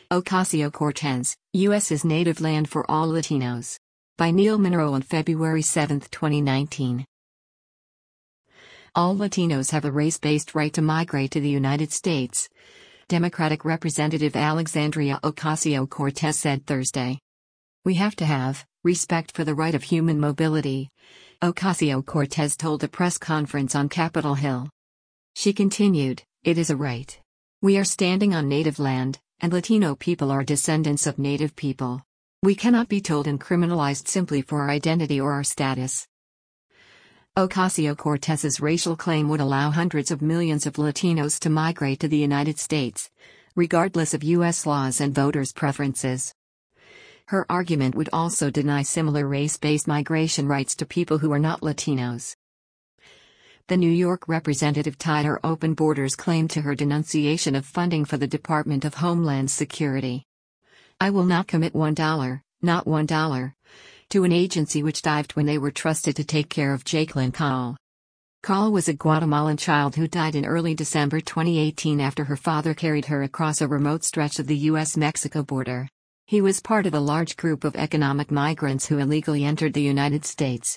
Ocasio-Cortez, U.S.'s native land for all Latinos. By Neil Monroe on February 7, 2019. All Latinos have a race-based right to migrate to the United States, Democratic Representative Alexandria Ocasio-Cortez said Thursday. We have to have respect for the right of human mobility, Ocasio-Cortez told a press conference on Capitol Hill. She continued, "It is a right. We are standing on native land, and Latino people are descendants of native people. We cannot be told and criminalized simply for our identity or our status." Ocasio-Cortez's racial claim would allow hundreds of millions of Latinos to migrate to the United States, regardless of U.S. laws and voters' preferences. Her argument would also deny similar race-based migration rights to people who are not Latinos. The New York representative tied her open borders claim to her denunciation of funding for the Department of Homeland Security. "I will not commit $1, not $1, to an agency which dived when they were trusted to take care of Jacqueline Caul." Caul was a Guatemalan child who died in early December 2018 after her father carried her across a remote stretch of the U.S.-Mexico border. He was part of a large group of economic migrants who illegally entered the United States.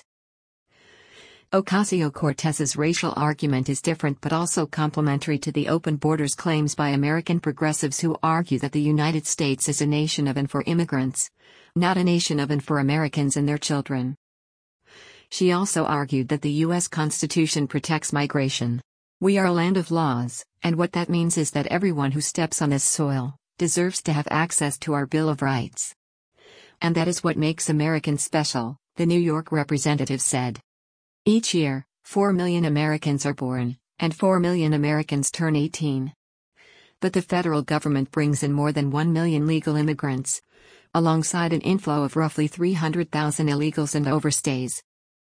Ocasio-Cortez's racial argument is different but also complementary to the open borders claims by American progressives who argue that the United States is a nation of and for immigrants, not a nation of and for Americans and their children. She also argued that the U.S. Constitution protects migration. "We are a land of laws, and what that means is that everyone who steps on this soil deserves to have access to our Bill of Rights. And that is what makes Americans special," the New York representative said. Each year, 4 million Americans are born, and 4 million Americans turn 18. But the federal government brings in more than 1 million legal immigrants, alongside an inflow of roughly 300,000 illegals and overstays.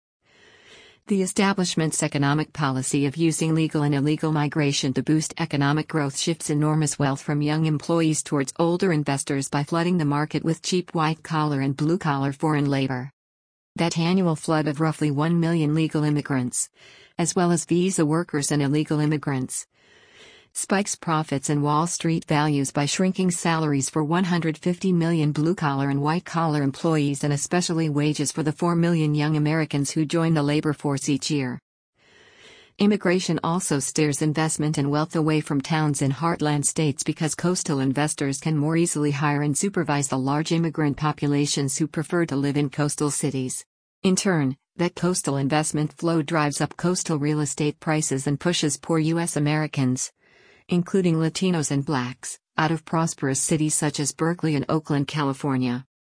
The establishment's economic policy of using legal and illegal migration to boost economic growth shifts enormous wealth from young employees towards older investors by flooding the market with cheap white-collar and blue-collar foreign labor. That annual flood of roughly 1 million legal immigrants, as well as visa workers and illegal immigrants, spikes profits and Wall Street values by shrinking salaries for 150 million blue-collar and white-collar employees and especially wages for the 4 million young Americans who join the labor force each year. Immigration also steers investment and wealth away from towns in heartland states because coastal investors can more easily hire and supervise the large immigrant populations who prefer to live in coastal cities. In turn, that coastal investment flow drives up coastal real estate prices and pushes poor U.S. Americans, including Latinos and blacks, out of prosperous cities such as Berkeley and Oakland, California.